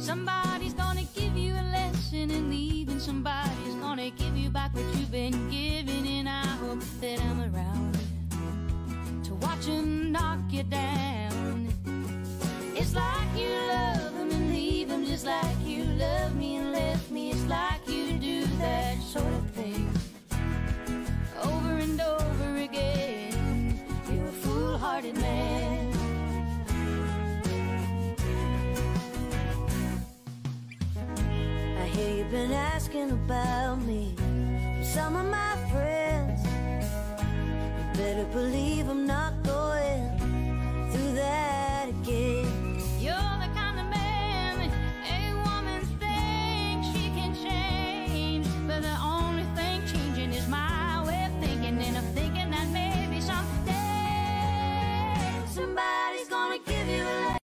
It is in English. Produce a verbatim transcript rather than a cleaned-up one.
Somebody's gonna give you a lesson in leaving. Somebody's gonna give you back what you've been given. And I hope that I'm around to watch them knock you down. It's like you love them and leave them, just like you love me and left me. It's like you do that sort of thing over and over again. You're a foolhardy man. I hear you've been asking about me from some of my friends. You better believe I'm not going